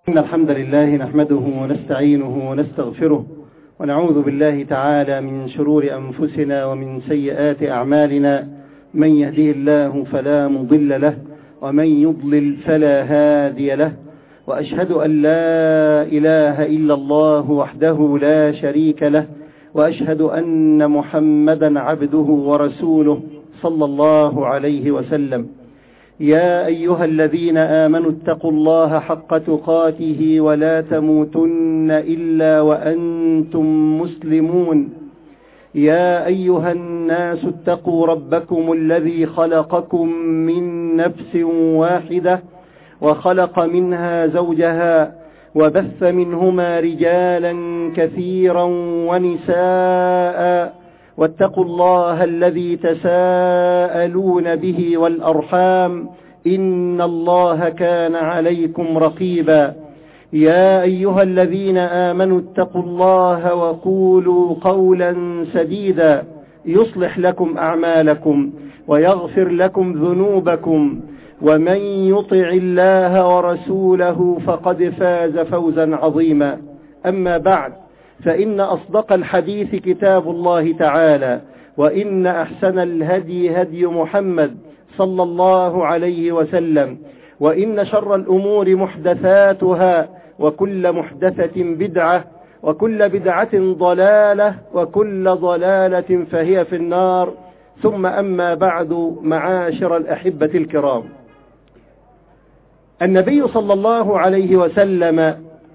إن الحمد لله نحمده ونستعينه ونستغفره ونعوذ بالله تعالى من شرور أنفسنا ومن سيئات أعمالنا. من يهده الله فلا مضل له ومن يضلل فلا هادي له، وأشهد أن لا إله إلا الله وحده لا شريك له، وأشهد أن محمدا عبده ورسوله صلى الله عليه وسلم. يا أيها الذين آمنوا اتقوا الله حق تقاته ولا تموتن إلا وأنتم مسلمون. يا أيها الناس اتقوا ربكم الذي خلقكم من نفس واحدة وخلق منها زوجها وبث منهما رجالا كثيرا ونساء، واتقوا الله الذي تساءلون به والأرحام إن الله كان عليكم رقيبا. يا أيها الذين آمنوا اتقوا الله وقولوا قولا سديدا يصلح لكم أعمالكم ويغفر لكم ذنوبكم، ومن يطع الله ورسوله فقد فاز فوزا عظيما. أما بعد، فإن أصدق الحديث كتاب الله تعالى، وإن أحسن الهدي هدي محمد صلى الله عليه وسلم، وإن شر الأمور محدثاتها، وكل محدثة بدعة، وكل بدعة ضلالة، وكل ضلالة فهي في النار. ثم أما بعد، معاشر الأحبة الكرام، النبي صلى الله عليه وسلم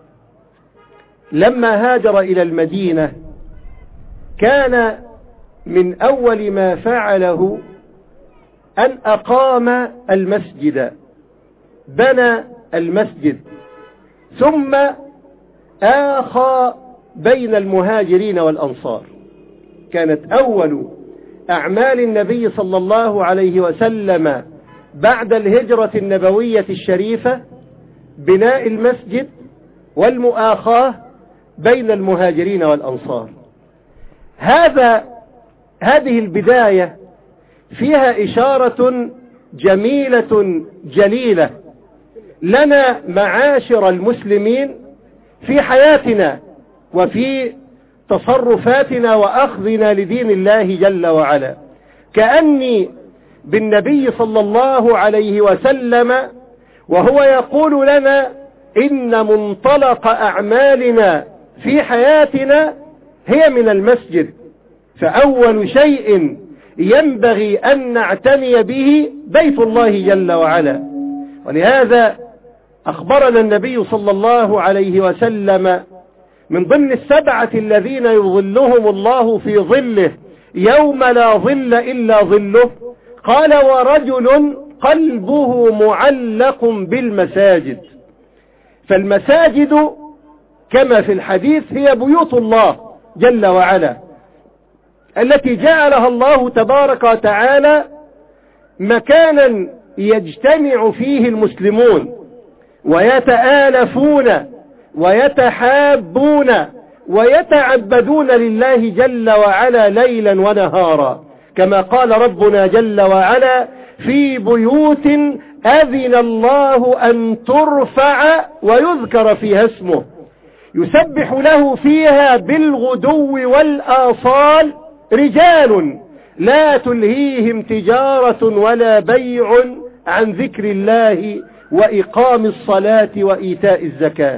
لما هاجر إلى المدينة كان من أول ما فعله أن أقام المسجد، بنى المسجد، ثم آخى بين المهاجرين والأنصار. كانت أول أعمال النبي صلى الله عليه وسلم بعد الهجرة النبوية الشريفة بناء المسجد والمؤاخاة بين المهاجرين والأنصار. هذه البداية فيها إشارة جميلة جليلة لنا معاشر المسلمين في حياتنا وفي تصرفاتنا وأخذنا لدين الله جل وعلا، كأني بالنبي صلى الله عليه وسلم وهو يقول لنا إن منطلق أعمالنا في حياتنا هي من المسجد، فأول شيء ينبغي أن نعتني به بيت الله جل وعلا. ولهذا أخبرنا النبي صلى الله عليه وسلم من ضمن السبعة الذين يظلهم الله في ظله يوم لا ظل إلا ظله، قال ورجل قلبه معلق بالمساجد. فالمساجد كما في الحديث هي بيوت الله جل وعلا التي جعلها الله تبارك وتعالى مكانا يجتمع فيه المسلمون ويتآلفون ويتحابون ويتعبدون لله جل وعلا ليلا ونهارا، كما قال ربنا جل وعلا في بيوت أذن الله أن ترفع ويذكر فيها اسمه يسبح له فيها بالغدو والآصال رجال لا تلهيهم تجارة ولا بيع عن ذكر الله وإقام الصلاة وإيتاء الزكاة.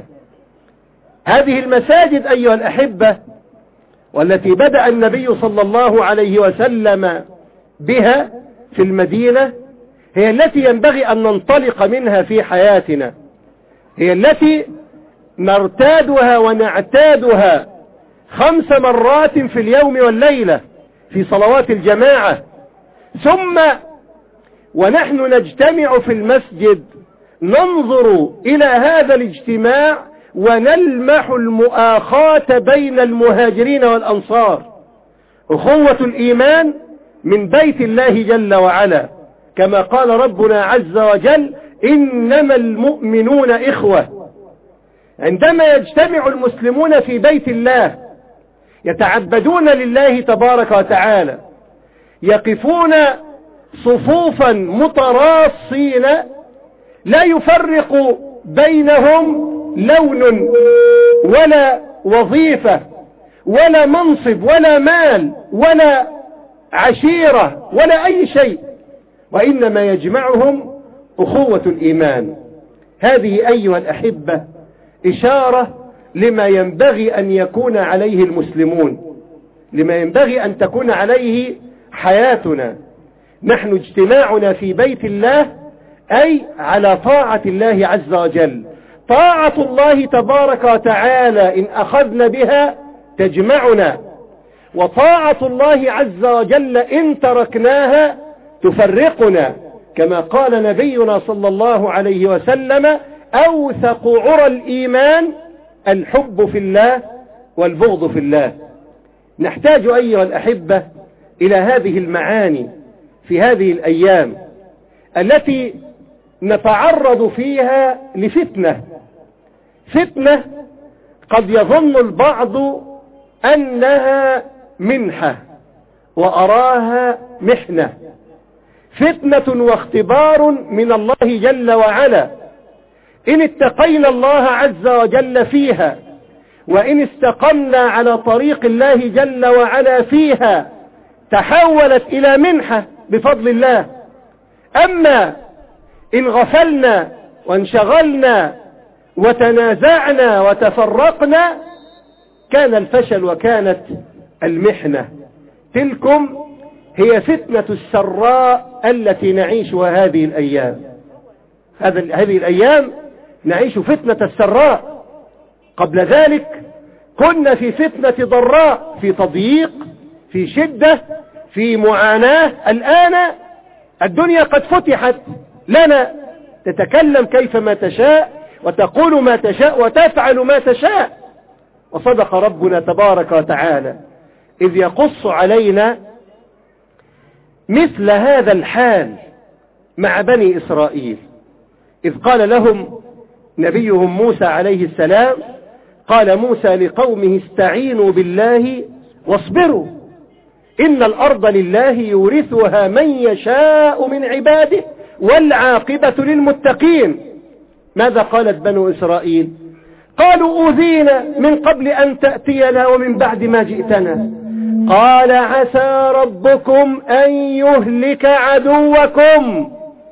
هذه المساجد أيها الأحبة والتي بدأ النبي صلى الله عليه وسلم بها في المدينة هي التي ينبغي أن ننطلق منها في حياتنا، هي التي نرتادها ونعتادها 5 مرات في اليوم والليلة في صلوات الجماعة، ثم ونحن نجتمع في المسجد ننظر إلى هذا الاجتماع ونلمح المؤاخاة بين المهاجرين والأنصار، أخوة الإيمان من بيت الله جل وعلا، كما قال ربنا عز وجل إنما المؤمنون إخوة. عندما يجتمع المسلمون في بيت الله يتعبدون لله تبارك وتعالى، يقفون صفوفا متراصين لا يفرق بينهم لون ولا وظيفة ولا منصب ولا مال ولا عشيرة ولا أي شيء، وإنما يجمعهم أخوة الإيمان. هذه أيها الأحبة إشارة لما ينبغي أن يكون عليه المسلمون، لما ينبغي أن تكون عليه حياتنا. نحن اجتماعنا في بيت الله أي على طاعة الله عز وجل. طاعة الله تبارك وتعالى إن أخذنا بها تجمعنا، وطاعة الله عز وجل إن تركناها تفرقنا، كما قال نبينا صلى الله عليه وسلم: أوثق عرى الإيمان الحب في الله والبغض في الله. نحتاج أيها الأحبة إلى هذه المعاني في هذه الأيام التي نتعرض فيها لفتنة قد يظن البعض أنها منحة وأراها محنة، فتنة واختبار من الله جل وعلا. إن اتقينا الله عز وجل فيها وإن استقمنا على طريق الله جل وعلا فيها تحولت إلى منحة بفضل الله. أما إن غفلنا وانشغلنا وتنازعنا وتفرقنا كان الفشل وكانت المحنة. تلكم هي فتنة السراء التي نعيشها هذه الأيام. هذه الأيام نعيش فتنة السراء. قبل ذلك كنا في فتنة ضراء، في تضييق، في شدة، في معاناة. الآن الدنيا قد فتحت لنا، تتكلم كيفما تشاء وتقول ما تشاء وتفعل ما تشاء. وصدق ربنا تبارك وتعالى إذ يقص علينا مثل هذا الحال مع بني إسرائيل، إذ قال لهم نبيهم موسى عليه السلام، قال موسى لقومه: استعينوا بالله واصبروا إن الأرض لله يورثها من يشاء من عباده والعاقبة للمتقين. ماذا قالت بنو إسرائيل؟ قالوا: أوذينا من قبل أن تأتينا ومن بعد ما جئتنا. قال: عسى ربكم أن يهلك عدوكم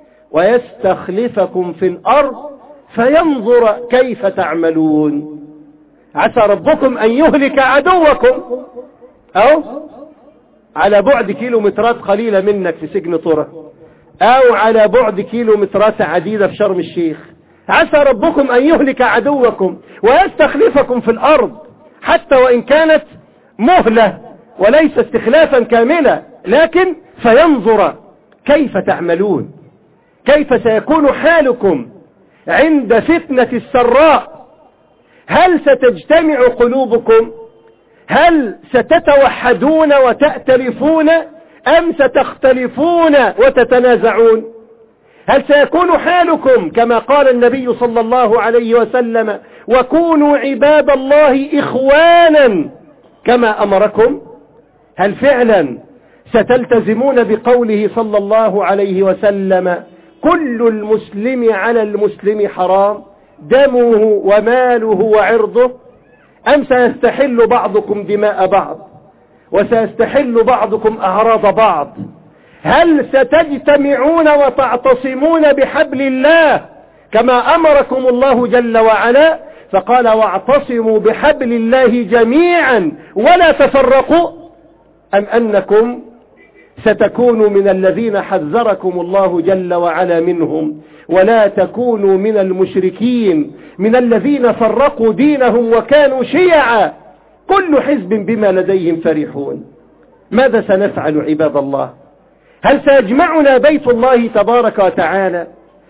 ويستخلفكم في الأرض فينظر كيف تعملون. عسى ربكم أن يهلك عدوكم، أو على بعد كيلومترات قليلة منك في سجن طرة، أو على بعد كيلومترات عديدة في شرم الشيخ. عسى ربكم أن يهلك عدوكم ويستخلفكم في الأرض، حتى وإن كانت مهلة وليس استخلافا كاملا، لكن فينظر كيف تعملون، كيف سيكون حالكم عند فتنة السراء. هل ستجتمع قلوبكم؟ هل ستتوحدون وتأتلفون أم ستختلفون وتتنازعون؟ هل سيكون حالكم كما قال النبي صلى الله عليه وسلم: وكونوا عباد الله إخوانا كما أمركم؟ هل فعلا ستلتزمون بقوله صلى الله عليه وسلم: كل المسلم على المسلم حرام دمه وماله وعرضه؟ أم سيستحل بعضكم دماء بعض وسيستحل بعضكم أعراض بعض؟ هل ستجتمعون وتعتصمون بحبل الله كما أمركم الله جل وعلا؟ فقال: واعتصموا بحبل الله جميعا ولا تفرقوا؟ أم أنكم ستكونوا من الذين حذركم الله جل وعلا منهم، ولا تكونوا من المشركين من الذين فرقوا دينهم وكانوا شيعا كل حزب بما لديهم فرحون؟ ماذا سنفعل عباد الله؟ هل سيجمعنا بيت الله تبارك وتعالى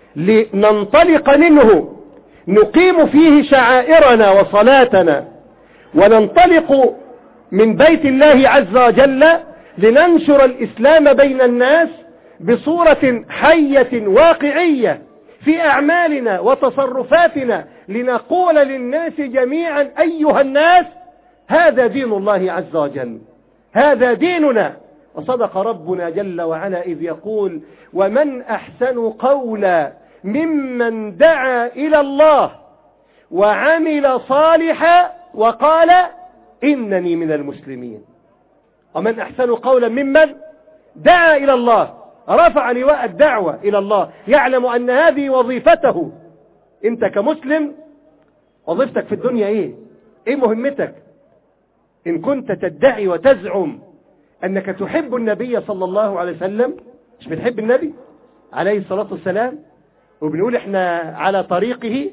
لننطلق منه نقيم فيه شعائرنا وصلاتنا، وننطلق من بيت الله عز وجل لننشر الإسلام بين الناس بصورة حية واقعية في أعمالنا وتصرفاتنا، لنقول للناس جميعا: أيها الناس، هذا دين الله عز وجل، هذا ديننا. وصدق ربنا جل وعلا إذ يقول: ومن أحسن قولا ممن دعا إلى الله وعمل صالحا وقال إنني من المسلمين. ومن أحسن قولا ممن دعا إلى الله، رفع لواء الدعوة إلى الله، يعلم أن هذه وظيفته. أنت كمسلم وظيفتك في الدنيا إيه مهمتك؟ إن كنت تدعي وتزعم أنك تحب النبي صلى الله عليه وسلم، مش بتحب النبي عليه الصلاة والسلام، وبنقول إحنا على طريقه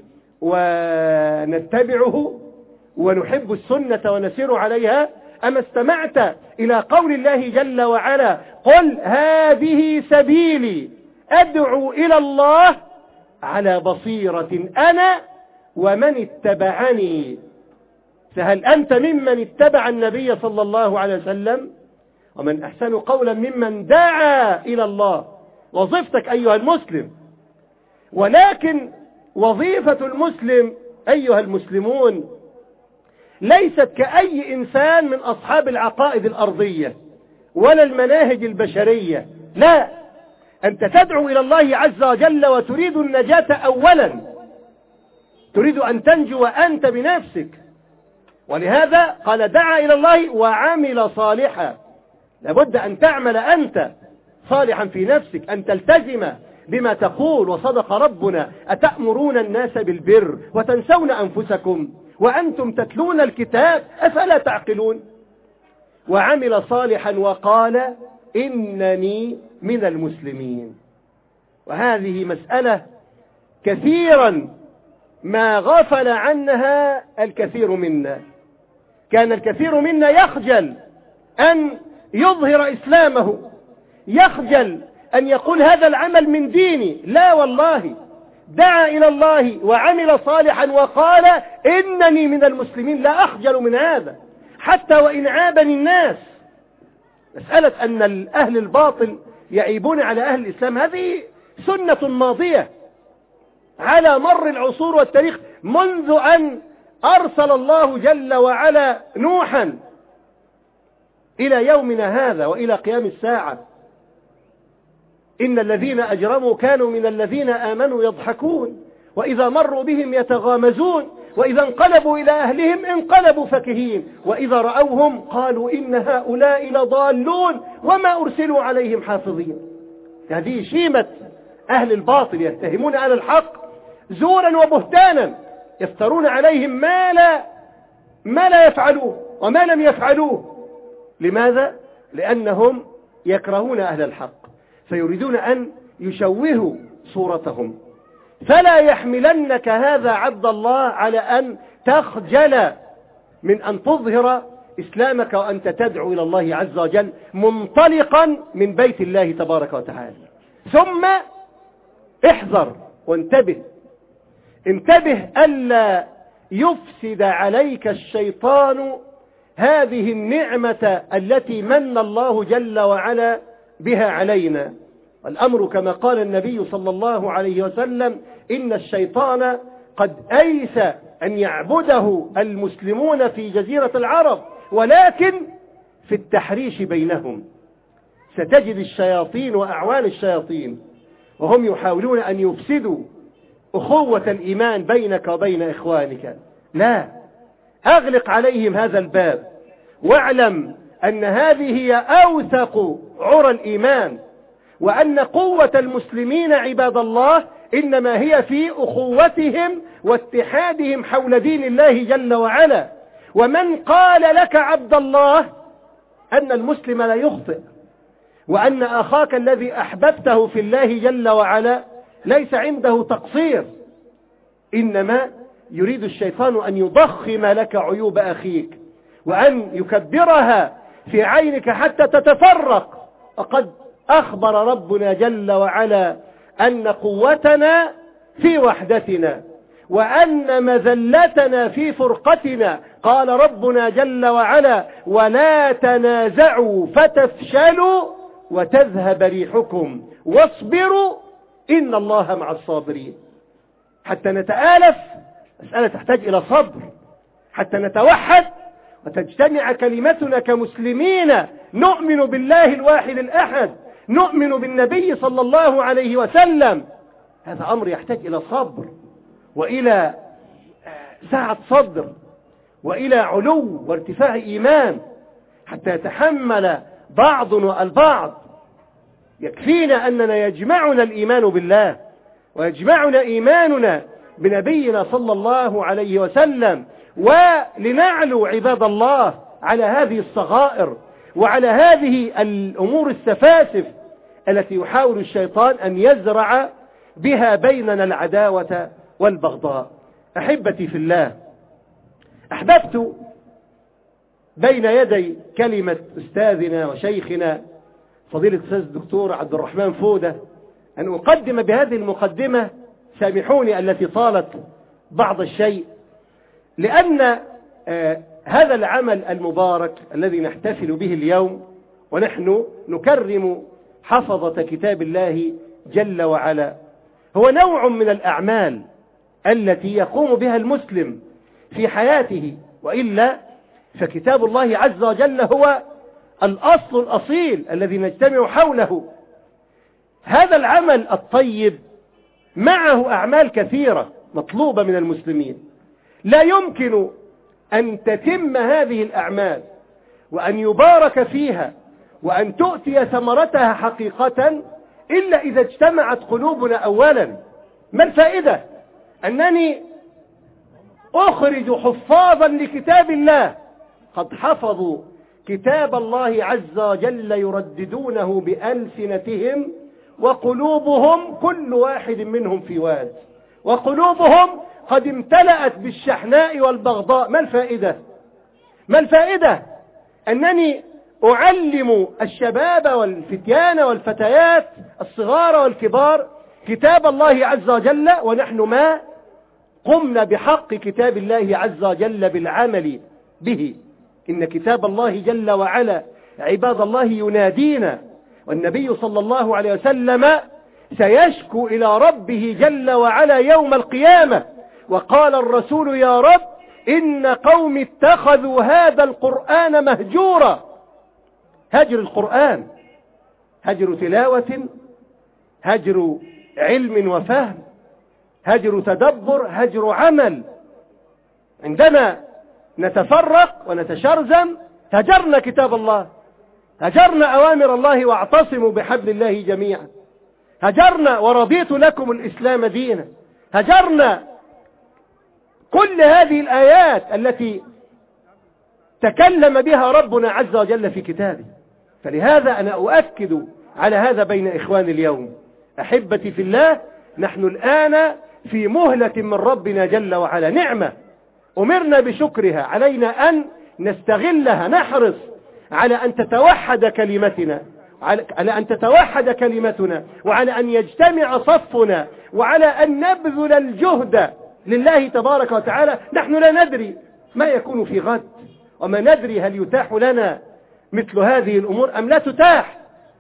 ونتبعه ونحب السنة ونسير عليها، أما استمعت إلى قول الله جل وعلا قل هذه سبيلي أدعو إلى الله على بصيرة أنا ومن اتبعني. فهل أنت ممن اتبع النبي صلى الله عليه وسلم؟ ومن أحسن قولا ممن دعا إلى الله. وظيفتك أيها المسلم. ولكن وظيفة المسلم أيها المسلمون ليست كأي إنسان من أصحاب العقائد الأرضية ولا المناهج البشرية. لا، أنت تدعو إلى الله عز وجل وتريد النجاة أولا، تريد أن تنجو أنت بنفسك. ولهذا قال دعا إلى الله وعمل صالحا. لابد أن تعمل أنت صالحا في نفسك، أن تلتزم بما تقول. وصدق ربنا أتأمرون الناس بالبر وتنسون أنفسكم وأنتم تتلون الكتاب أفلا تعقلون. وعمل صالحا وقال إنني من المسلمين. وهذه مسألة كثيرا ما غفل عنها الكثير منا. كان الكثير منا يخجل أن يظهر إسلامه، يخجل أن يقول هذا العمل من ديني. لا والله، دعا إلى الله وعمل صالحا وقال إنني من المسلمين. لا أخجل من هذا حتى وإن عابني الناس. مسألة أن أهل الباطل يعيبون على أهل الإسلام هذه سنة ماضية على مر العصور والتاريخ، منذ أن أرسل الله جل وعلا نوحا إلى يومنا هذا وإلى قيام الساعة. إن الذين أجرموا كانوا من الذين آمنوا يضحكون وإذا مروا بهم يتغامزون وإذا انقلبوا إلى أهلهم انقلبوا فكهين وإذا رأوهم قالوا إن هؤلاء لضالون وما أرسلوا عليهم حافظين. هذه شيمة أهل الباطل، يتهمون أهل الحق زورا وبهتانا، يفترون عليهم ما لا يفعلوه وما لم يفعلوه. لماذا؟ لأنهم يكرهون أهل الحق فيريدون أن يشوهوا صورتهم. فلا يحملنك هذا عبد الله على أن تخجل من أن تظهر إسلامك وأنت تدعو إلى الله عز وجل منطلقا من بيت الله تبارك وتعالى. ثم احذر وانتبه، انتبه ألا يفسد عليك الشيطان هذه النعمة التي من الله جل وعلا بها علينا. والأمر كما قال النبي صلى الله عليه وسلم إن الشيطان قد أيس أن يعبده المسلمون في جزيرة العرب، ولكن في التحريش بينهم ستجد الشياطين وأعوان الشياطين وهم يحاولون أن يفسدوا أخوة الإيمان بينك وبين إخوانك. لا، أغلق عليهم هذا الباب واعلم أن هذه هي أوثق عرى الإيمان، وأن قوة المسلمين عباد الله إنما هي في أخوتهم واتحادهم حول دين الله جل وعلا. ومن قال لك عبد الله أن المسلم لا يخطئ وأن أخاك الذي أحببته في الله جل وعلا ليس عنده تقصير، إنما يريد الشيطان أن يضخم لك عيوب أخيك وأن يكبرها في عينك حتى تتفرق. وقد أخبر ربنا جل وعلا أن قوتنا في وحدتنا وأن مذلتنا في فرقتنا. قال ربنا جل وعلا ولا تنازعوا فتفشلوا وتذهب ريحكم واصبروا إن الله مع الصابرين. حتى نتآلف مسألة تحتاج إلى صبر، حتى نتوحد وتجتمع كلمتنا كمسلمين نؤمن بالله الواحد الأحد، نؤمن بالنبي صلى الله عليه وسلم. هذا أمر يحتاج إلى صبر وإلى سعة صدر وإلى علو وارتفاع إيمان، حتى يتحمل بعضنا البعض. يكفينا أننا يجمعنا الإيمان بالله، ويجمعنا إيماننا بنبينا صلى الله عليه وسلم، ولنعلو عباد الله على هذه الصغائر وعلى هذه الأمور السفاسف التي يحاول الشيطان أن يزرع بها بيننا العداوة والبغضاء. أحبتي في الله، أحببت بين يدي كلمة أستاذنا وشيخنا فضيلة الأستاذ الدكتور عبد الرحمن فودة أن أقدم بهذه المقدمة، سامحوني التي طالت بعض الشيء، لأن هذا العمل المبارك الذي نحتفل به اليوم ونحن نكرم حفظة كتاب الله جل وعلا هو نوع من الأعمال التي يقوم بها المسلم في حياته، وإلا فكتاب الله عز وجل هو الأصل الأصيل الذي نجتمع حوله. هذا العمل الطيب معه أعمال كثيرة مطلوبة من المسلمين، لا يمكن أن تتم هذه الأعمال وأن يبارك فيها وأن تؤتي ثمرتها حقيقة إلا إذا اجتمعت قلوبنا أولا. ما الفائدة أنني أخرج حفاظا لكتاب الله قد حفظوا كتاب الله عز وجل يرددونه بألسنتهم وقلوبهم كل واحد منهم في واد، وقلوبهم قد امتلأت بالشحناء والبغضاء؟ ما الفائدة؟ ما الفائدة أنني أعلم الشباب والفتيان والفتيات الصغار والكبار كتاب الله عز وجل ونحن ما قمنا بحق كتاب الله عز وجل بالعمل به؟ إن كتاب الله جل وعلا عباد الله ينادينا، والنبي صلى الله عليه وسلم سيشكو إلى ربه جل وعلا يوم القيامة، وقال الرسول: يا رب إن قوم اتخذوا هذا القرآن مهجورا. هجر القرآن، هجر تلاوة، هجر علم وفهم، هجر تدبر، هجر عمل. عندما نتفرق ونتشرذم هجرنا كتاب الله، هجرنا أوامر الله واعتصموا بحبل الله جميعا، هجرنا ورضيت لكم الإسلام دينا، هجرنا كل هذه الآيات التي تكلم بها ربنا عز وجل في كتابه. فلهذا أنا أؤكد على هذا بين إخواني اليوم. أحبتي في الله، نحن الآن في مهلة من ربنا جل وعلا، نعمة أمرنا بشكرها، علينا أن نستغلها، نحرص على أن تتوحد كلمتنا، على أن تتوحد كلمتنا، وعلى أن يجتمع صفنا، وعلى أن نبذل الجهد لله تبارك وتعالى. نحن لا ندري ما يكون في غد، وما ندري هل يتاح لنا مثل هذه الأمور أم لا تتاح.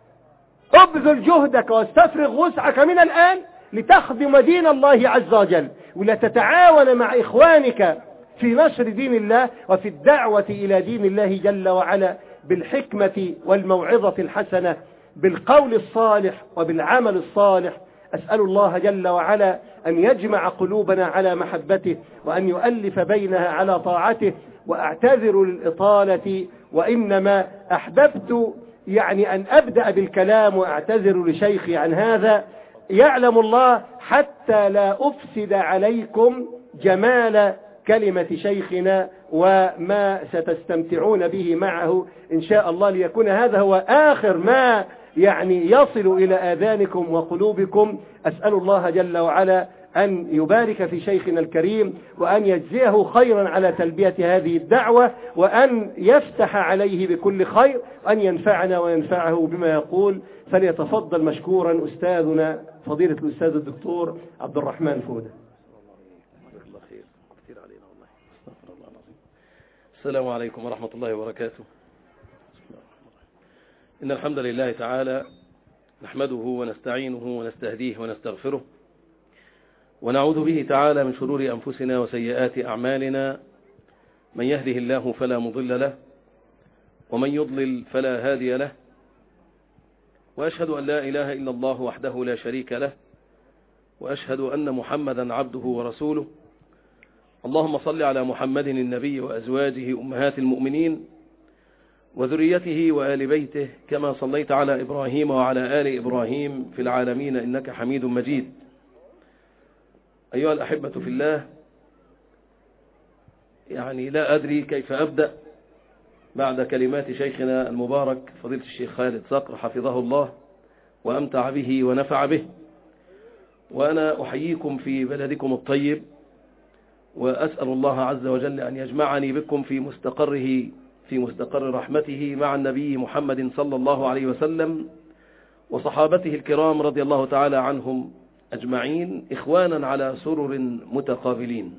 ابذل جهدك واستفرغ وسعك من الآن لتخدم دين الله عز وجل، ولا تتعاون مع إخوانك في نشر دين الله وفي الدعوة إلى دين الله جل وعلا بالحكمة والموعظة الحسنة، بالقول الصالح وبالعمل الصالح. أسأل الله جل وعلا أن يجمع قلوبنا على محبته، وأن يؤلف بينها على طاعته. وأعتذر للإطالة، وإنما أحببت أن أبدأ بالكلام، وأعتذر لشيخي عن هذا. يعلم الله حتى لا أفسد عليكم جمال كلمة شيخنا وما ستستمتعون به معه إن شاء الله، ليكون هذا هو آخر ما يصل إلى آذانكم وقلوبكم. أسأل الله جل وعلا أن يبارك في شيخنا الكريم، وأن يجزيه خيرا على تلبية هذه الدعوة، وأن يفتح عليه بكل خير، وأن ينفعنا وينفعه بما يقول. فليتفضل مشكورا أستاذنا فضيلة الأستاذ الدكتور عبد الرحمن فودة. السلام عليكم ورحمة الله وبركاته. إن الحمد لله تعالى نحمده ونستعينه ونستهديه ونستغفره، ونعوذ به تعالى من شرور أنفسنا وسيئات أعمالنا. من يهده الله فلا مضل له، ومن يضلل فلا هادي له، وأشهد أن لا إله إلا الله وحده لا شريك له، وأشهد أن محمدا عبده ورسوله. اللهم صل على محمد النبي وأزواجه أمهات المؤمنين وذريته وآل بيته كما صليت على إبراهيم وعلى آل إبراهيم في العالمين إنك حميد مجيد. أيها الأحبة في الله، يعني لا أدري كيف أبدأ بعد كلمات شيخنا المبارك فضيلة الشيخ خالد صقر حفظه الله وأمتع به ونفع به. وأنا أحييكم في بلدكم الطيب، وأسأل الله عز وجل أن يجمعني بكم في مستقر رحمته مع النبي محمد صلى الله عليه وسلم وصحابته الكرام رضي الله تعالى عنهم أجمعين، إخوانا على سرر متقابلين.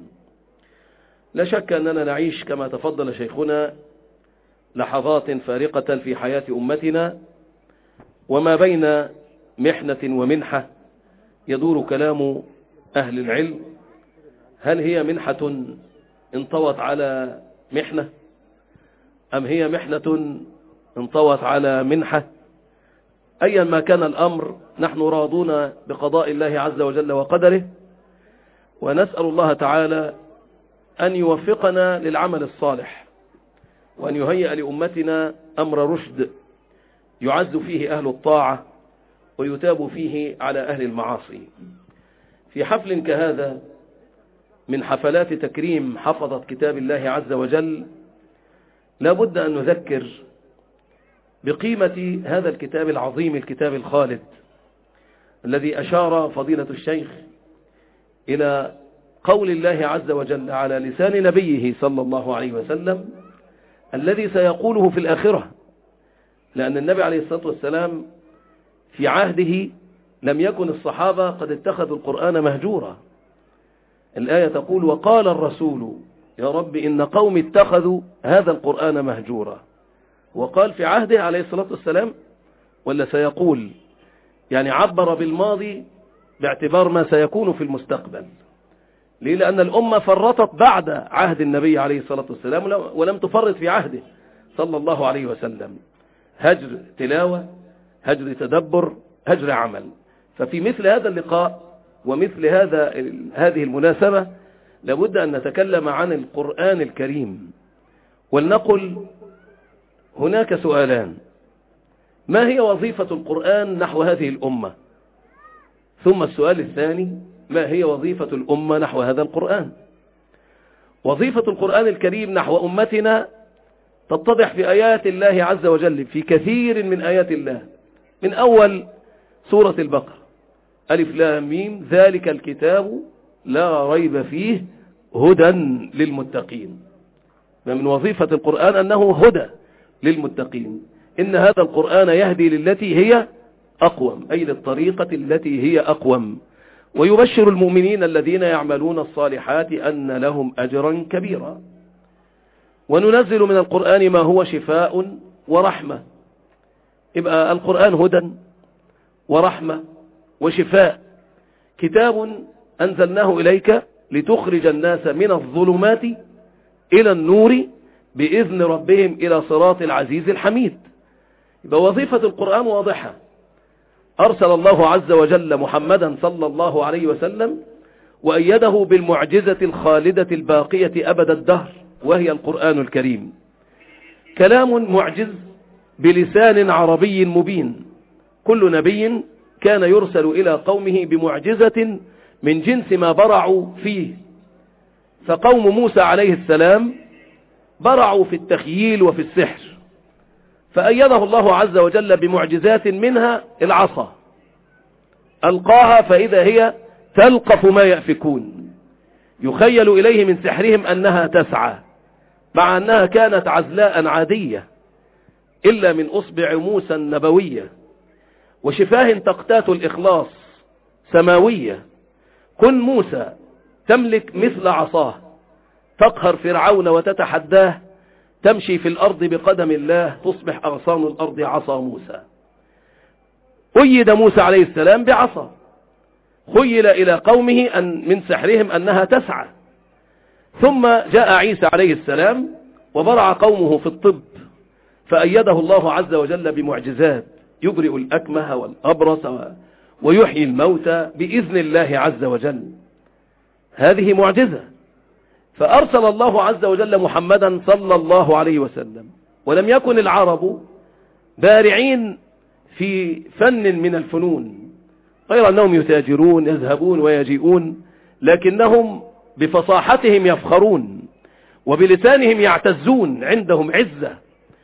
لا شك أننا نعيش كما تفضل شيخنا لحظات فارقة في حياة أمتنا، وما بين محنة ومنحة يدور كلام أهل العلم: هل هي منحة انطوت على محنة، أم هي محنة انطوت على منحة؟ أيا ما كان الأمر، نحن راضون بقضاء الله عز وجل وقدره، ونسأل الله تعالى أن يوفقنا للعمل الصالح، وأن يهيئ لأمتنا أمر رشد يعز فيه أهل الطاعة ويتاب فيه على أهل المعاصي. في حفل كهذا من حفلات تكريم حفظة كتاب الله عز وجل، لا بد أن نذكر بقيمة هذا الكتاب العظيم، الكتاب الخالد، الذي أشار فضيلة الشيخ إلى قول الله عز وجل على لسان نبيه صلى الله عليه وسلم الذي سيقوله في الآخرة، لأن النبي عليه الصلاة والسلام في عهده لم يكن الصحابة قد اتخذوا القرآن مهجورا. الآية تقول: وقال الرسول يا رب إن قوم اتخذوا هذا القرآن مهجورا. وقال في عهده عليه الصلاة والسلام ولا سيقول؟ يعني عبر بالماضي باعتبار ما سيكون في المستقبل. ليه؟ لأن الأمة فرطت بعد عهد النبي عليه الصلاة والسلام ولم تفرط في عهده صلى الله عليه وسلم. هجر تلاوة، هجر تدبر، هجر عمل. ففي مثل هذا اللقاء ومثل هذه المناسبة لابد أن نتكلم عن القرآن الكريم، ولنقل هناك سؤالان: ما هي وظيفة القرآن نحو هذه الأمة؟ ثم السؤال الثاني: ما هي وظيفة الأمة نحو هذا القرآن؟ وظيفة القرآن الكريم نحو أمتنا تتضح في آيات الله عز وجل، في كثير من آيات الله، من أول سورة البقرة: ألف لام ميم ذلك الكتاب لا ريب فيه هدى للمتقين. ومن وظيفة القرآن أنه هدى للمتقين. إن هذا القرآن يهدي للتي هي أقوم، أي للطريقة التي هي أقوم، ويبشر المؤمنين الذين يعملون الصالحات أن لهم أجرا كبيرا. وننزل من القرآن ما هو شفاء ورحمة. يبقى القرآن هدى ورحمة وشفاء، كتاب أنزلناه إليك لتخرج الناس من الظلمات إلى النور بإذن ربهم إلى صراط العزيز الحميد. يبقى وظيفة القرآن واضحة. أرسل الله عز وجل محمدا صلى الله عليه وسلم وأيده بالمعجزة الخالدة الباقية أبد الدهر، وهي القرآن الكريم. كلام معجز بلسان عربي مبين. كل نبي كان يرسل إلى قومه بمعجزة من جنس ما برعوا فيه. فقوم موسى عليه السلام برعوا في التخييل وفي السحر، فأيده الله عز وجل بمعجزات، منها العصا، ألقاها فإذا هي تلقف ما يأفكون. يخيل إليه من سحرهم أنها تسعى، مع أنها كانت عزلاء عادية إلا من أصبع موسى النبوية. وشفاه تقتات الإخلاص سماوية. كن موسى تملك مثل عصاه، تقهر فرعون وتتحداه، تمشي في الأرض بقدم الله، تصبح أغصان الأرض عصا موسى. أيد موسى عليه السلام بعصا، خيل إلى قومه من سحرهم أنها تسعى. ثم جاء عيسى عليه السلام وبرع قومه في الطب، فأيده الله عز وجل بمعجزات، يبرئ الأكمه والأبرص ويحيي الموتى بإذن الله عز وجل. هذه معجزة. فأرسل الله عز وجل محمدا صلى الله عليه وسلم. ولم يكن العرب بارعين في فن من الفنون، غير أنهم يتاجرون يذهبون ويجيئون، لكنهم بفصاحتهم يفخرون وبلسانهم يعتزون، عندهم عزة،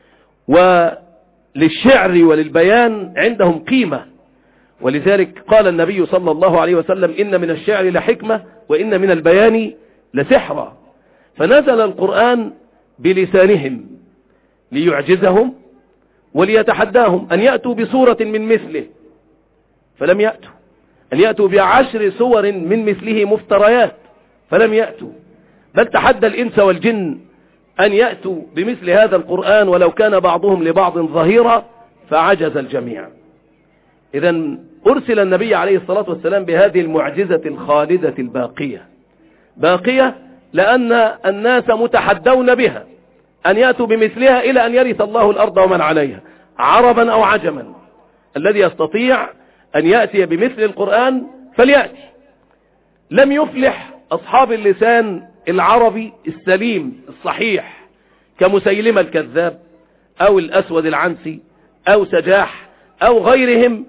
وللشعر وللبيان عندهم قيمة. ولذلك قال النبي صلى الله عليه وسلم: إن من الشعر لحكمة وإن من البيان لسحرا. فنزل القرآن بلسانهم ليعجزهم وليتحداهم أن يأتوا بسورة من مثله، فلم يأتوا. أن يأتوا ب10 سور من مثله مفتريات، فلم يأتوا. بل تحدى الإنس والجن أن يأتوا بمثل هذا القرآن ولو كان بعضهم لبعض ظهيرا، فعجز الجميع. إذن أرسل النبي عليه الصلاة والسلام بهذه المعجزة الخالدة الباقية، باقية لأن الناس متحدون بها أن يأتوا بمثلها إلى أن يرث الله الأرض ومن عليها، عربا أو عجما. الذي يستطيع أن يأتي بمثل القرآن فليأتي. لم يفلح أصحاب اللسان العربي السليم الصحيح كمسيلمة الكذاب أو الأسود العنسي أو سجاح أو غيرهم،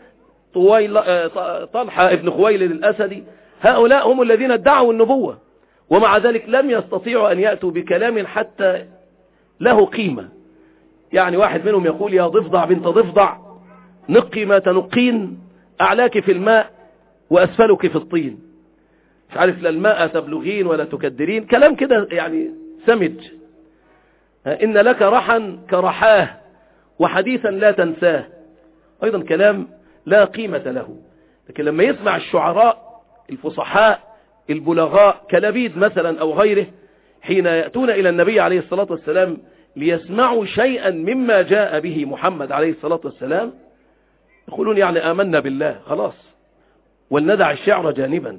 طلحة ابن خويلد الأسدي. هؤلاء هم الذين ادعوا النبوة، ومع ذلك لم يستطيعوا أن يأتوا بكلام حتى له قيمة. يعني واحد منهم يقول: يا ضفدع بنت ضفدع، نقي ما تنقين، أعلاك في الماء وأسفلك في الطين. مش عارف، لا الماء تبلغين ولا تكدرين، كلام كده يعني سمج. إن لك رحا كرحاه وحديثا لا تنساه، أيضا كلام لا قيمة له. لكن لما يسمع الشعراء الفصحاء البلغاء كلبيد مثلا أو غيره حين يأتون إلى النبي عليه الصلاة والسلام ليسمعوا شيئا مما جاء به محمد عليه الصلاة والسلام، يقولون يعني آمنا بالله خلاص، ولندع الشعر جانبا.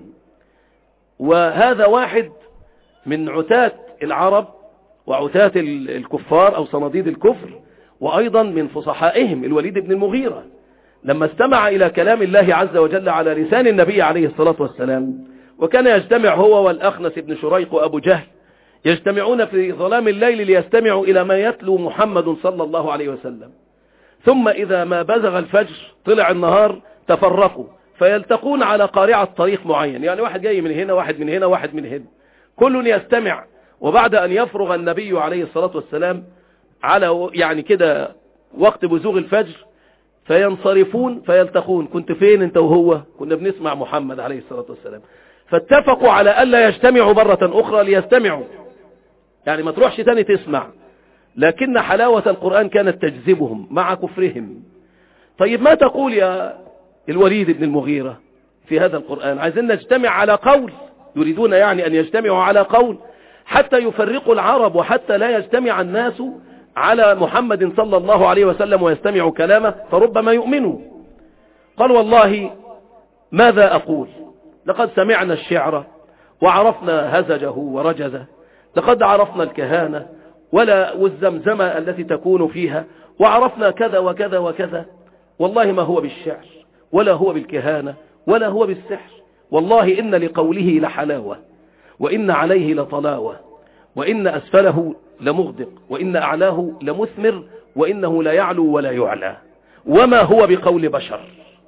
وهذا واحد من عتاة العرب وعتاة الكفار أو صناديد الكفر، وأيضا من فصحائهم الوليد بن المغيرة، لما استمع إلى كلام الله عز وجل على لسان النبي عليه الصلاة والسلام، وكان يجتمع هو والأخنس بن شريق وأبو جهل، يجتمعون في ظلام الليل ليستمعوا إلى ما يتلو محمد صلى الله عليه وسلم. ثم إذا ما بزغ الفجر طلع النهار تفرقوا فيلتقون على قارعة طريق معين، يعني واحد جاي من هنا واحد من هنا واحد من هنا، كل يستمع. وبعد أن يفرغ النبي عليه الصلاة والسلام على يعني كده وقت بزوغ الفجر فينصرفون فيلتقون: كنت فين انت وهو؟ كنا بنسمع محمد عليه الصلاة والسلام. فاتفقوا على ألا يجتمعوا مرة أخرى ليستمعوا، يعني ما تروحش تاني تسمع. لكن حلاوة القرآن كانت تجذبهم مع كفرهم. طيب ما تقول يا الوليد بن المغيرة في هذا القرآن؟ عايزين نجتمع على قول، يريدون يعني أن يجتمعوا على قول حتى يفرقوا العرب وحتى لا يجتمع الناس على محمد صلى الله عليه وسلم ويستمعوا كلامه فربما يؤمنوا. قال: والله ماذا أقول؟ لقد سمعنا الشعر وعرفنا هزجه ورجزه، لقد عرفنا الكهانة والزمزمة التي تكون فيها، وعرفنا كذا وكذا وكذا. والله ما هو بالشعر ولا هو بالكهانة ولا هو بالسحر، والله إن لقوله لحلاوة، وإن عليه لطلاوة، وإن أسفله لمغدق، وإن أعلاه لمثمر، وإنه لا يعلو ولا يعلى، وما هو بقول بشر.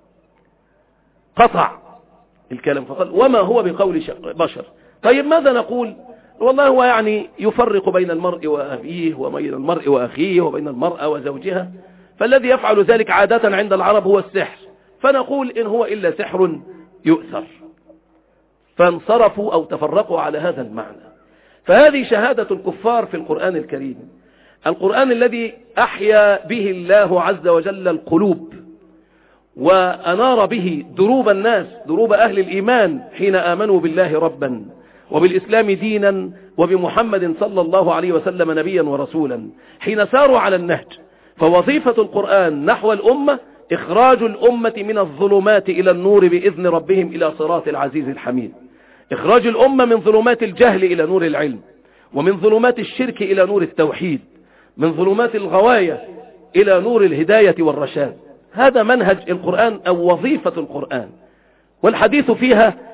قطع الكلام فقال: وما هو بقول بشر. طيب ماذا نقول؟ والله هو يعني يفرق بين المرء وأبيه وبين المرء وأخيه وبين المرأة وزوجها، فالذي يفعل ذلك عادة عند العرب هو السحر، فنقول إن هو إلا سحر يؤثر. فانصرفوا أو تفرقوا على هذا المعنى. فهذه شهادة الكفار في القرآن الكريم، القرآن الذي أحيا به الله عز وجل القلوب وأنار به دروب الناس، دروب أهل الإيمان حين آمنوا بالله ربا وبالإسلام دينا وبمحمد صلى الله عليه وسلم نبيا ورسولا، حين ساروا على النهج. فوظيفة القرآن نحو الأمة إخراج الأمة من الظلمات إلى النور بإذن ربهم إلى صراط العزيز الحميد، إخراج الأمة من ظلمات الجهل إلى نور العلم، ومن ظلمات الشرك إلى نور التوحيد، من ظلمات الغواية إلى نور الهداية والرشاد. هذا منهج القرآن أو وظيفة القرآن، والحديث فيها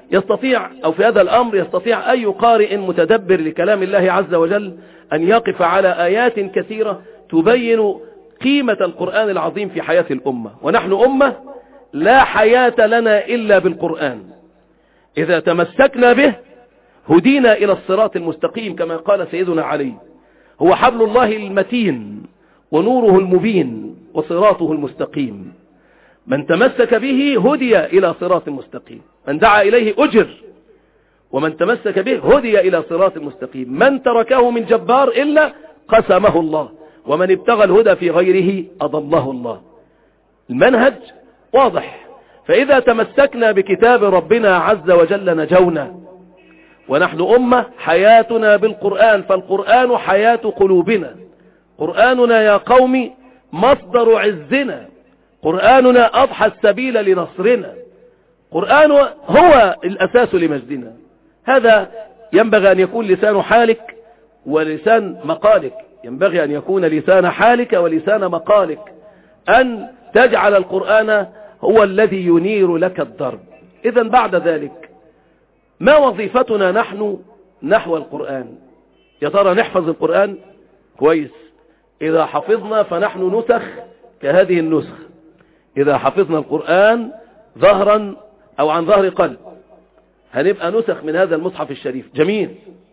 يستطيع أو في هذا الأمر يستطيع أي قارئ متدبر لكلام الله عز وجل أن يقف على آيات كثيرة تبين قيمة القرآن العظيم في حياة الأمة. ونحن أمة لا حياة لنا إلا بالقرآن، إذا تمسكنا به هدينا إلى الصراط المستقيم كما قال سيدنا علي: هو حبل الله المتين ونوره المبين وصراطه المستقيم. من تمسك به هدي إلى صراط مستقيم، من دعا إليه أجر، ومن تمسك به هدي إلى صراط مستقيم. من تركه من جبار إلا قسمه الله، ومن ابتغى الهدى في غيره أضله الله. المنهج واضح. فإذا تمسكنا بكتاب ربنا عز وجل نجونا. ونحن أمة حياتنا بالقرآن، فالقرآن حياة قلوبنا. قرآننا يا قوم مصدر عزنا، قرآننا أضحى السبيل لنصرنا، قرآن هو الأساس لمجدنا. هذا ينبغي أن يكون لسان حالك ولسان مقالك، ينبغي أن يكون لسان حالك ولسان مقالك، أن تجعل القرآن هو الذي ينير لك الدرب. إذا بعد ذلك ما وظيفتنا نحن نحو القرآن؟ يا ترى نحفظ القرآن كويس؟ إذا حفظنا فنحن نسخ كهذه النسخ، إذا حفظنا القرآن ظهرا أو عن ظهر قلب هنبقى نسخ من هذا المصحف الشريف. جميل.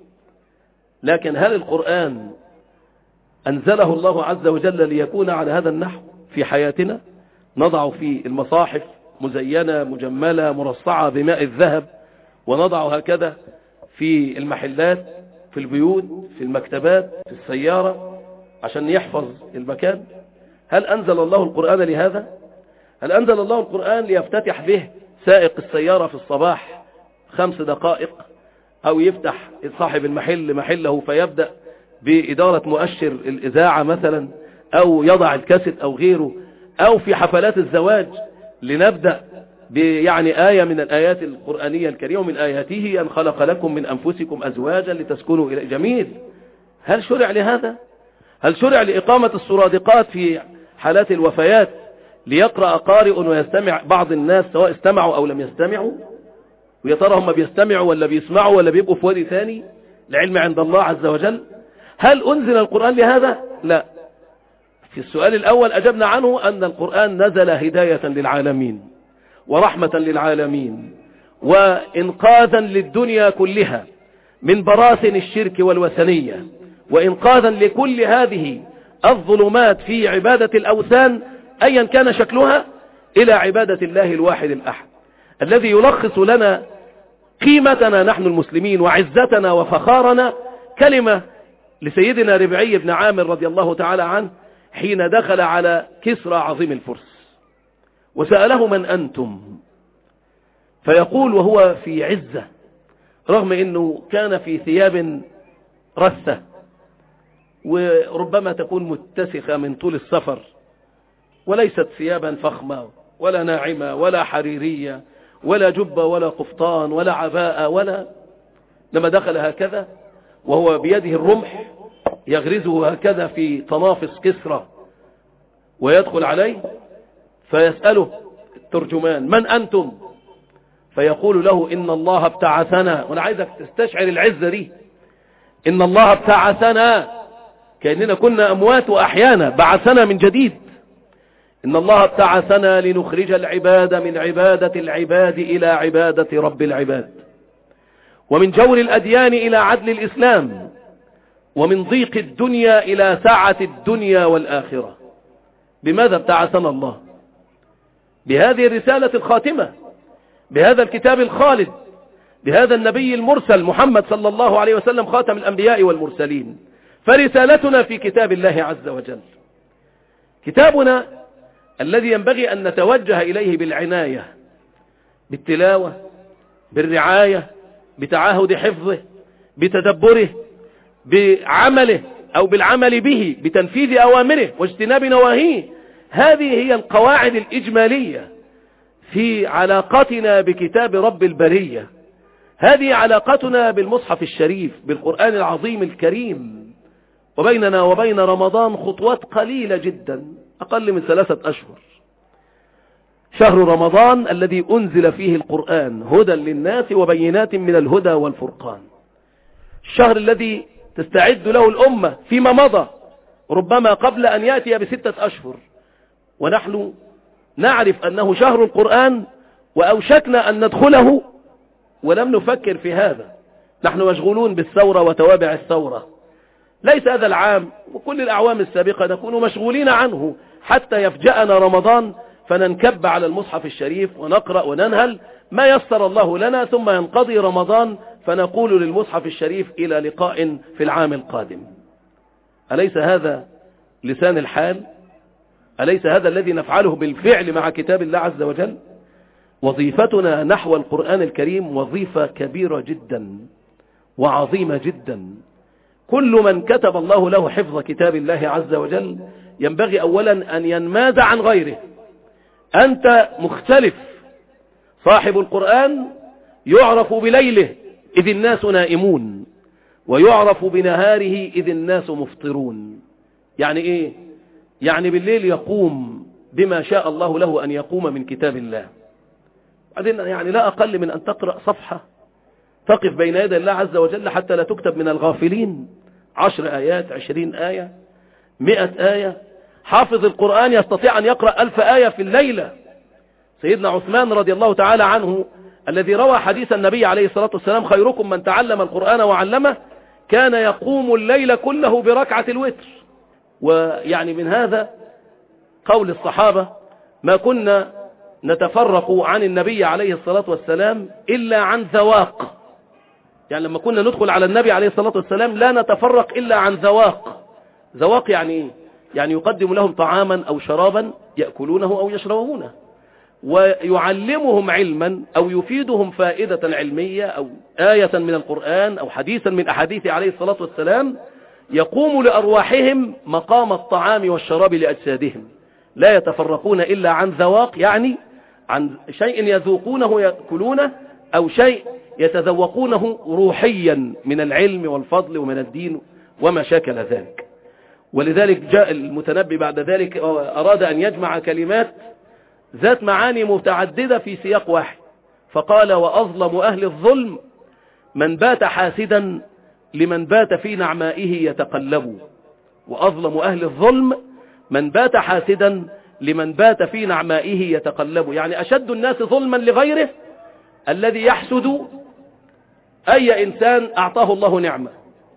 لكن هل القرآن أنزله الله عز وجل ليكون على هذا النحو في حياتنا؟ نضع في المصاحف مزينة مجملة مرصعة بماء الذهب، ونضع هكذا في المحلات، في البيوت، في المكتبات، في السيارة عشان يحفظ المكان؟ هل أنزل الله القرآن لهذا؟ هل أنزل الله القرآن ليفتتح به سائق السيارة في الصباح 5 دقائق، أو يفتح صاحب المحل محله فيبدأ بإدارة مؤشر الإذاعة مثلا، أو يضع الكاسيت أو غيره، أو في حفلات الزواج لنبدأ يعني آية من الآيات القرآنية الكريمة، من آياته أن خلق لكم من أنفسكم أزواجا لتسكنوا إليه؟ جميل. هل شرع لهذا؟ هل شرع لإقامة السرادقات في حالات الوفيات ليقرأ قارئ ويستمع بعض الناس سواء استمعوا أو لم يستمعوا؟ ويا ترى هم بيستمعوا ولا بيسمعوا ولا بيبقوا في وادي ثاني؟ العلم عند الله عز وجل. هل أنزل القرآن لهذا؟ لا. في السؤال الأول أجبنا عنه أن القرآن نزل هداية للعالمين ورحمة للعالمين وإنقاذا للدنيا كلها من براثن الشرك والوثنية، وإنقاذا لكل هذه الظلمات في عبادة الأوثان أيا كان شكلها إلى عبادة الله الواحد الأحد، الذي يلخص لنا قيمتنا نحن المسلمين وعزتنا وفخارنا. كلمة لسيدنا ربعي بن عامر رضي الله تعالى عنه حين دخل على كسرى عظيم الفرس وسأله: من أنتم؟ فيقول وهو في عزة رغم أنه كان في ثياب رثة وربما تكون متسخة من طول السفر، وليست ثيابا فخمة ولا ناعمة ولا حريرية ولا جبة ولا قفطان ولا عباءة ولا، لما دخل هكذا وهو بيده الرمح يغرزه هكذا في تنافس كسرى ويدخل عليه، فيسأله الترجمان: من أنتم؟ فيقول له: إن الله ابتعثنا. وأنا عايزك تستشعر العزة دي، إن الله ابتعثنا، كأننا كنا أموات وأحيانا، بعثنا من جديد. إن الله ابتعثنا لنخرج العباد من عبادة العباد إلى عبادة رب العباد، ومن جور الأديان إلى عدل الإسلام، ومن ضيق الدنيا إلى سعة الدنيا والآخرة. بماذا ابتعثنا الله؟ بهذه الرسالة الخاتمة، بهذا الكتاب الخالد، بهذا النبي المرسل محمد صلى الله عليه وسلم خاتم الأنبياء والمرسلين. فرسالتنا في كتاب الله عز وجل، كتابنا الذي ينبغي أن نتوجه إليه بالعناية، بالتلاوة، بالرعاية، بتعاهد حفظه، بتدبره، بعمله أو بالعمل به، بتنفيذ أوامره واجتناب نواهيه. هذه هي القواعد الإجمالية في علاقتنا بكتاب رب البرية. هذه علاقتنا بالمصحف الشريف، بالقرآن العظيم الكريم. وبيننا وبين رمضان خطوات قليلة جدا، أقل من 3 أشهر. شهر رمضان الذي أنزل فيه القرآن هدى للناس وبينات من الهدى والفرقان، الشهر الذي تستعد له الأمة فيما مضى ربما قبل أن يأتي ب6 أشهر، ونحن نعرف أنه شهر القرآن وأوشكنا أن ندخله ولم نفكر في هذا. نحن مشغولون بالثورة وتوابع الثورة، ليس هذا العام وكل الأعوام السابقة نكون مشغولين عنه حتى يفجأنا رمضان فننكب على المصحف الشريف ونقرأ وننهل ما يسر الله لنا، ثم ينقضي رمضان فنقول للمصحف الشريف إلى لقاء في العام القادم. أليس هذا لسان الحال؟ أليس هذا الذي نفعله بالفعل مع كتاب الله عز وجل؟ وظيفتنا نحو القرآن الكريم وظيفة كبيرة جدا وعظيمة جدا. كل من كتب الله له حفظ كتاب الله عز وجل ينبغي أولا أن ينماذ عن غيره. أنت مختلف، صاحب القرآن يعرف بليله إذ الناس نائمون، ويعرف بنهاره إذ الناس مفطرون. يعني إيه؟ يعني بالليل يقوم بما شاء الله له أن يقوم من كتاب الله. بعدين يعني لا أقل من أن تقرأ صفحة تقف بين يدي الله عز وجل حتى لا تكتب من الغافلين. 10 آيات، 20 آية، 100 آية. حافظ القرآن يستطيع أن يقرأ 1000 آية في الليلة. سيدنا عثمان رضي الله تعالى عنه الذي روى حديث النبي عليه الصلاة والسلام خيركم من تعلم القرآن وعلمه، كان يقوم الليل كله بركعة الوتر. ويعني من هذا قول الصحابة ما كنا نتفرق عن النبي عليه الصلاة والسلام إلا عن ذواق. يعني لما كنا ندخل على النبي عليه الصلاة والسلام لا نتفرق إلا عن ذواق. ذواق يعني إيه؟ يعني يقدم لهم طعاما أو شرابا يأكلونه أو يشربونه، ويعلمهم علما أو يفيدهم فائدة علمية أو آية من القرآن أو حديثا من أحاديث عليه الصلاة والسلام، يقوم لأرواحهم مقام الطعام والشراب لأجسادهم. لا يتفرقون إلا عن ذواق، يعني عن شيء يذوقونه يأكلونه أو شيء يتذوقونه روحيا من العلم والفضل ومن الدين وما شاكل ذلك. ولذلك جاء المتنبي بعد ذلك أراد أن يجمع كلمات ذات معاني متعددة في سياق واحد، فقال وأظلم أهل الظلم من بات حاسدا لمن بات في نعمائه يتقلب. وأظلم أهل الظلم من بات حاسدا لمن بات في نعمائه يتقلب. يعني أشد الناس ظلما لغيره الذي يحسد أي إنسان أعطاه الله نعمة،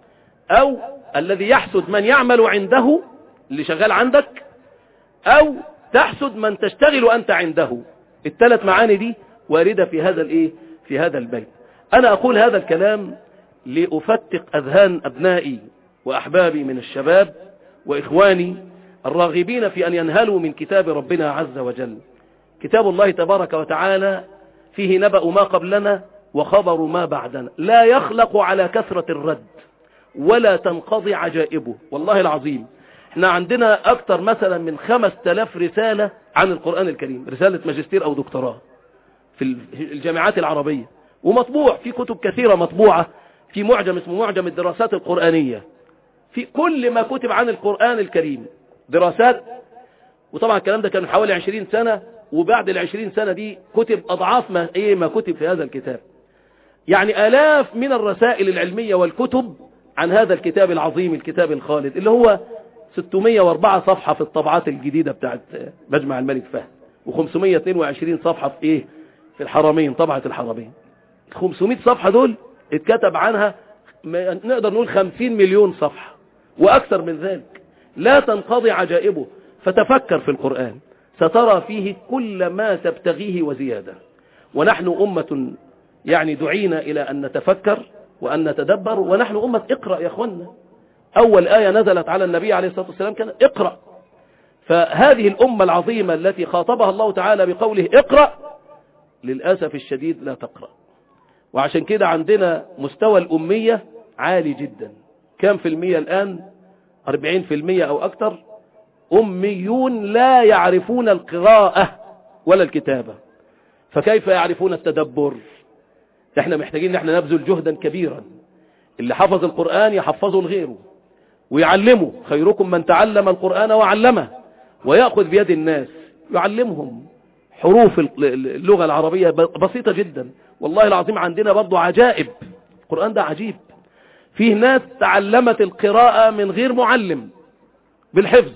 أو الذي يحسد من يعمل عنده اللي شغال عندك، أو تحسد من تشتغل أنت عنده. الثلاث معاني دي واردة في هذا الإيه؟ في هذا البيت. أنا أقول هذا الكلام لأفتق أذهان أبنائي وأحبابي من الشباب وإخواني الراغبين في أن ينهلوا من كتاب ربنا عز وجل. كتاب الله تبارك وتعالى فيه نبأ ما قبلنا وخبر ما بعدنا، لا يخلق على كثرة الرد ولا تنقضي عجائبه. والله العظيم احنا عندنا أكثر مثلا من 5000 رسالة عن القرآن الكريم، رسالة ماجستير أو دكتوراه في الجامعات العربية، ومطبوع في كتب كثيرة مطبوعة في معجم اسمه معجم الدراسات القرآنية، في كل ما كتب عن القرآن الكريم دراسات. وطبعا الكلام ده كان من حوالي 20 سنة، وبعد 20 سنة دي كتب أضعاف ما كتب في هذا الكتاب. يعني آلاف من الرسائل العلمية والكتب عن هذا الكتاب العظيم، الكتاب الخالد اللي هو 604 صفحة في الطبعات الجديدة بتاعت مجمع الملك فهد، و522 صفحة في في الحرمين، طبعة الحرمين. 500 صفحة دول اتكتب عنها نقدر نقول 50 مليون صفحة وأكثر من ذلك، لا تنقضي عجائبه. فتفكر في القرآن سترى فيه كل ما تبتغيه وزيادة. ونحن أمة يعني دعينا إلى أن نتفكر وأن نتدبر، ونحن أمة اقرأ يا أخوانا. أول آية نزلت على النبي عليه الصلاة والسلام كان اقرأ. فهذه الأمة العظيمة التي خاطبها الله تعالى بقوله اقرأ، للأسف الشديد لا تقرأ. وعشان كده عندنا مستوى الأمية عالي جدا. كم في المية الآن؟ 40% أو أكثر أميون لا يعرفون القراءة ولا الكتابة، فكيف يعرفون التدبر؟ احنا محتاجين ان احنا نبذل جهدا كبيرا. اللي حفظ القرآن يحفظه لغيره ويعلمه. خيركم من تعلم القرآن وعلمه، ويأخذ بيد الناس يعلمهم حروف اللغة العربية بسيطة جدا. والله العظيم عندنا برضو عجائب. القرآن ده عجيب. فيه ناس تعلمت القراءة من غير معلم بالحفظ.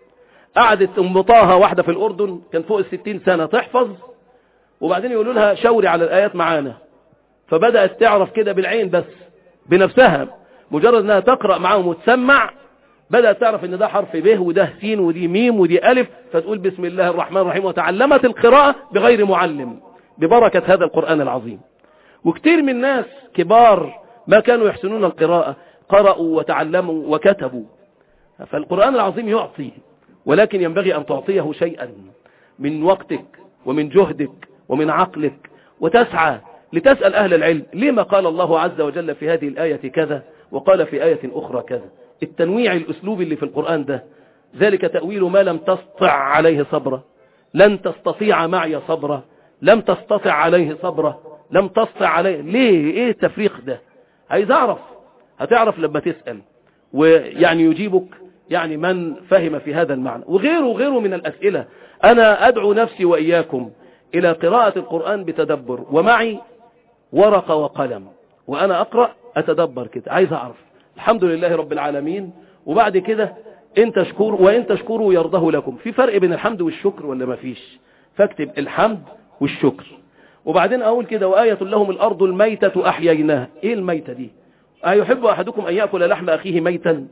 قعدت أم طه واحدة في الأردن كان فوق 60 سنة تحفظ، وبعدين يقولوا لها شوري على الآيات معانا، فبدأت تعرف كده بالعين بس بنفسها، مجرد انها تقرأ معاهم وتسمع بدأت تعرف ان ده حرف ب وده س ودي ميم ودي ألف، فتقول بسم الله الرحمن الرحيم، وتعلمت القراءة بغير معلم ببركة هذا القرآن العظيم. وكتير من الناس كبار ما كانوا يحسنون القراءة قرأوا وتعلموا وكتبوا. فالقرآن العظيم يعطي، ولكن ينبغي أن تعطيه شيئا من وقتك ومن جهدك ومن عقلك، وتسعى لتسأل أهل العلم لما قال الله عز وجل في هذه الآية كذا وقال في آية أخرى كذا. التنويع الأسلوبي اللي في القرآن ده، ذلك تأويل ما لم تستطع عليه صبرا، لن تستطيع معي صبرا، لم تستطع عليه صبرا، لم تستطع عليه. ليه؟ ايه التفريق ده؟ عايز اعرف. هتعرف لما تسأل، ويعني يجيبك يعني من فهم في هذا المعنى. وغيره من الأسئلة. أنا أدعو نفسي وإياكم إلى قراءة القرآن بتدبر، ومعي ورقة وقلم، وأنا أقرأ أتدبر كده، عايز أعرف. الحمد لله رب العالمين. وبعد كده إن تشكروا وإن تشكروا يرضه لكم. في فرق بين الحمد والشكر ولا ما فيش؟ فاكتب الحمد والشكر، وبعدين أقول كده وآية لهم الأرض الميتة أحييناها. إيه الميتة دي؟ أيحب أحدكم أن يأكل لحم أخيه ميتا؟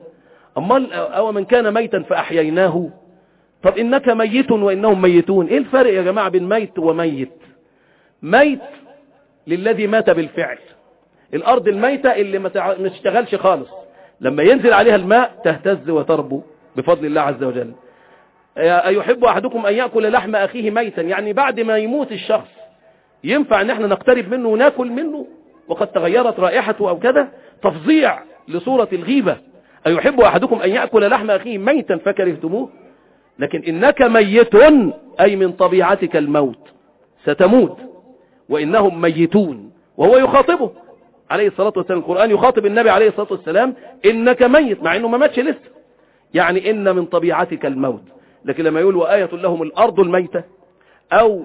أو من كان ميتا فأحييناه. طب إنك ميت وإنهم ميتون. إيه الفرق يا جماعة بين ميت وميت؟ ميت للذي مات بالفعل. الأرض الميتة اللي ما تشتغلش خالص، لما ينزل عليها الماء تهتز وتربو بفضل الله عز وجل. أيحب أحدكم أن يأكل لحم أخيه ميتا، يعني بعد ما يموت الشخص ينفع ان احنا نقترب منه وناكل منه وقد تغيرت رائحته او كذا؟ تفظيع لصورة الغيبة. أيحب أحدكم أن يأكل لحم أخيه ميتا فكرهتموه. لكن إنك ميت أي من طبيعتك الموت، ستموت وإنهم ميتون. وهو يخاطبه عليه الصلاة والسلام، القرآن يخاطب النبي عليه الصلاة والسلام إنك ميت، مع إنه ما ماتش لسه، يعني إن من طبيعتك الموت. لكن لما يقول وآية لهم الأرض الميتة، أو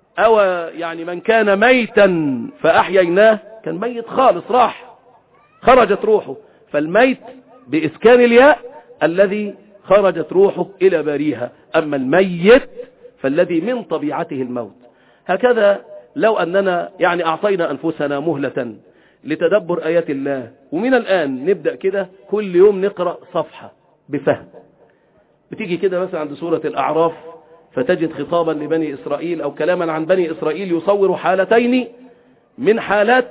يعني من كان ميتا فأحييناه، كان ميت خالص راح خرجت روحه. فالميت بإسكان الياء الذي خرجت روحه إلى باريها، أما الميت فالذي من طبيعته الموت. هكذا لو أننا يعني أعطينا أنفسنا مهلة لتدبر آيات الله، ومن الآن نبدأ كده كل يوم نقرأ صفحة بفهم. بتيجي كده مثلا عند سورة الأعراف فتجد خطابا لبني إسرائيل أو كلاما عن بني إسرائيل يصور حالتين من حالات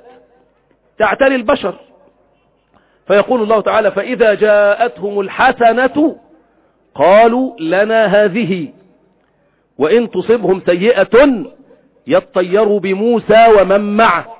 تعتري البشر. فيقول الله تعالى فإذا جاءتهم الحسنة قالوا لنا هذه وإن تصبهم سيئة يطيروا بموسى ومن معه.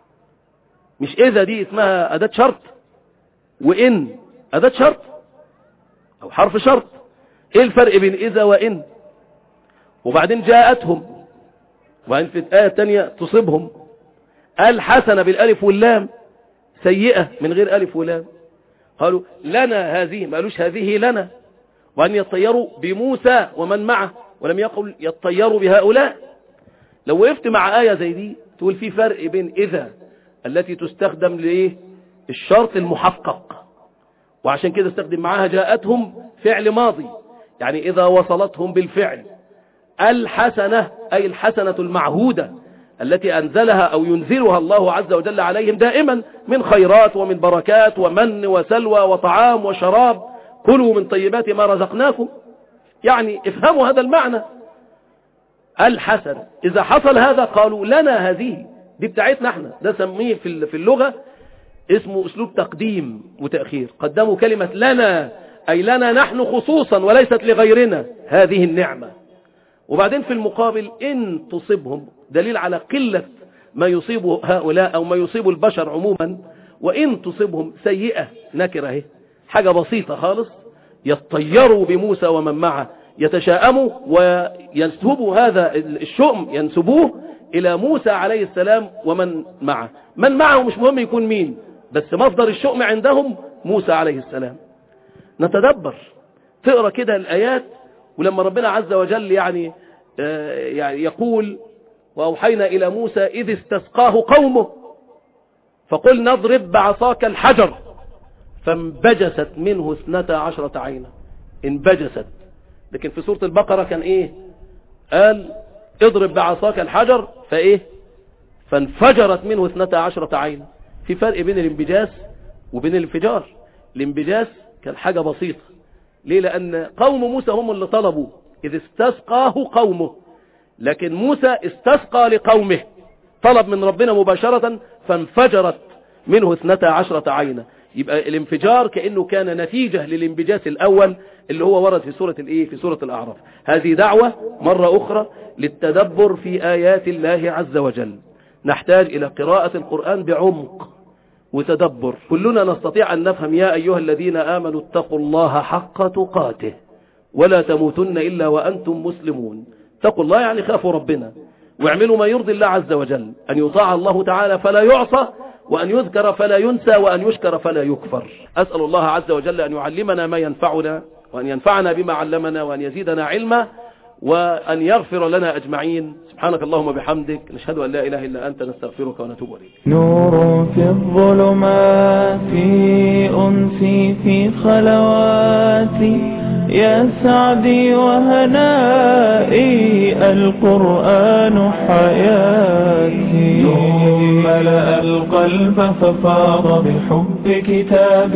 مش إذا دي اسمها أداة شرط، وإن أداة شرط أو حرف شرط. إيه الفرق بين إذا وإن؟ وبعدين جاءتهم، وبعدين في الآية الثانية تصيبهم الحسنة بالألف واللام، سيئة من غير ألف ولام. قالوا لنا هذه، ما قالوش هذه لنا. وأن يطيروا بموسى ومن معه، ولم يقل يطيروا بهؤلاء. لو وقفت مع آية زي دي تقول في فرق بين إذا التي تستخدم لإيه؟ الشرط المحقق، وعشان كده استخدم معاها جاءتهم فعل ماضي، يعني إذا وصلتهم بالفعل. الحسنة أي الحسنة المعهودة التي أنزلها أو ينزلها الله عز وجل عليهم دائما من خيرات ومن بركات ومن وسلوى وطعام وشراب، كلوا من طيبات ما رزقناكم. يعني افهموا هذا المعنى. الحسنة إذا حصل هذا قالوا لنا هذه، دي بتاعتنا احنا. ده سميه في اللغة اسمه أسلوب تقديم وتأخير. قدموا كلمة لنا أي لنا نحن خصوصا وليست لغيرنا هذه النعمة. وبعدين في المقابل إن تصيبهم، دليل على قلة ما يصيب هؤلاء أو ما يصيب البشر عموما. وإن تصيبهم سيئة، نكرة اهي، حاجة بسيطة خالص. يطيروا بموسى ومن معه، يتشاءموا وينسبوا هذا الشؤم، ينسبوه إلى موسى عليه السلام ومن معه. من معه مش مهم يكون مين، بس مصدر الشؤم عندهم موسى عليه السلام. نتدبر، تقرأ كده الآيات، ولما ربنا عز وجل يعني يعني يقول وأوحينا إلى موسى إذ استسقاه قومه فقل نضرب بعصاك الحجر فانبجست منه 12 عينا. انبجست. لكن في سورة البقرة كان ايه؟ قال اضرب بعصاك الحجر فايه؟ فانفجرت منه 12 عينا. في فرق بين الانبجاس وبين الانفجار. الانبجاس كان حاجة بسيطة. ليه؟ لأن قوم موسى هم اللي طلبوا إذ استسقاه قومه، لكن موسى استسقى لقومه، طلب من ربنا مباشرة فانفجرت منه 12 عينا. يبقى الانفجار كأنه كان نتيجة للانبجاس الأول اللي هو ورد في سورة الايه؟ في سورة الأعراف. هذه دعوة مرة أخرى للتدبر في آيات الله عز وجل. نحتاج إلى قراءة القرآن بعمق وتدبر. كلنا نستطيع أن نفهم يا أيها الذين آمنوا اتقوا الله حق تقاته ولا تموتن إلا وأنتم مسلمون. اتقوا الله يعني خافوا ربنا واعملوا ما يرضي الله عز وجل، أن يطاع الله تعالى فلا يعصى، وأن يذكر فلا ينسى، وأن يشكر فلا يكفر. أسأل الله عز وجل أن يعلمنا ما ينفعنا، وأن ينفعنا بما علمنا، وأن يزيدنا علما، وأن يغفر لنا أجمعين. سبحانك اللهم وبحمدك، نشهد أن لا إله إلا أنت، نستغفرك ونتوب إليك. نور في الظلمات أنسي في خلواتي يا سعدي وهنائي القرآن حياتي. نور ملأ القلب ففاض بحب كتاب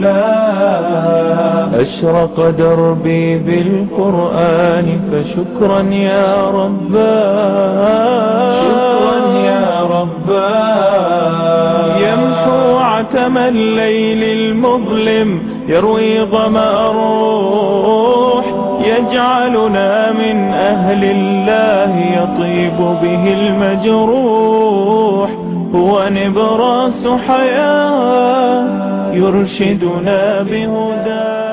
الله، أشرق دربي بالقرآن فشكرا يا رباه، شكرا يا رباه. يمحو عتم الليل المظلم، يروي ظمأ الروح، يجعلنا من أهل الله يطيب به المجروح. هو نبراس حياة يرشدنا بهداه.